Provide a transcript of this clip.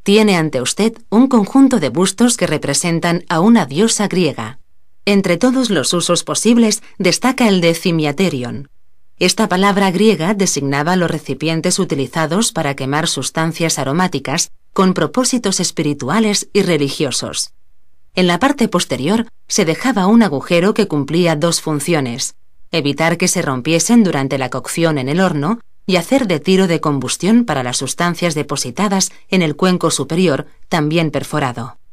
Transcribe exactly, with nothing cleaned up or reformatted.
Tiene ante usted un conjunto de bustos que representan a una diosa griega. Entre todos los usos posibles destaca el de cimiaterion. Esta palabra griega designaba los recipientes utilizados para quemar sustancias aromáticas con propósitos espirituales y religiosos. En la parte posterior se dejaba un agujero que cumplía dos funciones: evitar que se rompiesen durante la cocción en el horno y hacer de tiro de combustión para las sustancias depositadas en el cuenco superior, también perforado.